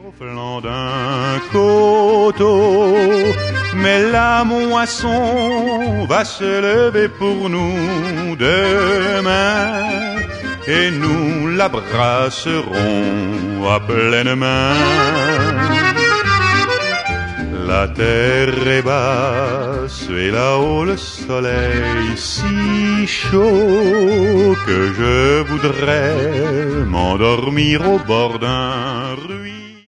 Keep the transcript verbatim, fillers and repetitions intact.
Au flanc d'un coteau, mais la moisson va se lever pour nous demain, et nous la brasserons à pleine main. La terre est basse et là-haut le soleil si chaud que je voudrais m'endormir au bord d'un ruisseau.